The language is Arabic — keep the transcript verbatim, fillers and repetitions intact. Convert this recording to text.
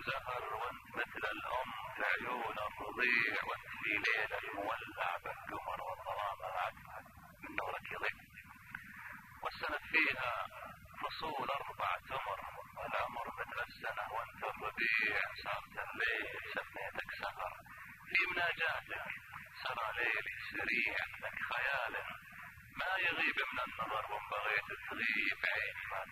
وزهر وانت مثل الام في عيون الرضيع، وانت في ليل المولع بالقمر والظلام العتمة من نورك يضيء. والسنة فيها فصول اربع تمر، والعمر مثل السنة وانت الربيع. صارت الليل سميتك سهر، في مناجاتك سرى ليلي سريع. لك خيال ما يغيب من النظر، وان بغيت تغيب عيني ما